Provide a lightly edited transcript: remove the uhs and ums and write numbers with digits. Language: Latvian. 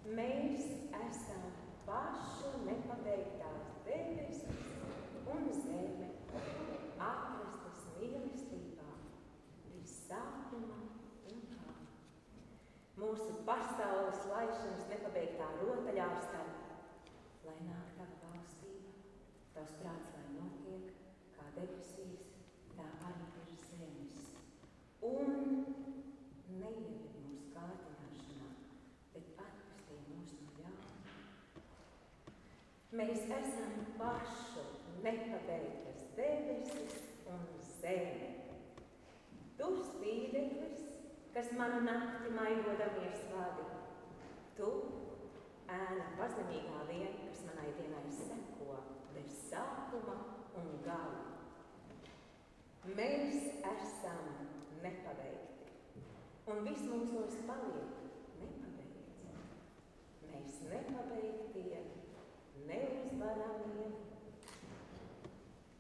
Mēs esam pašu nepabeigtās debesis un zeme, atrastas mīlestībā, vissākumā un kā. Mūsu pasaules laišanas nepabeigtā rotaļārstā, lai nāk tava valstība, tavs prāts, lai notiek, kā debesīs, tā arī virs zemes. Un neieved mūsu kārdināšanā, bet atpestī mūs no ļauna. Mēs esam pašu nepabeigtas debesis un zeme. Tu spīdeklis, kas manu nakti maigodamies vadi. Tu, ēna pazemīgā viena, kas manai dienai seko bez sākuma un gala. Mēs esam nepabeigti, un viss mūsos paliek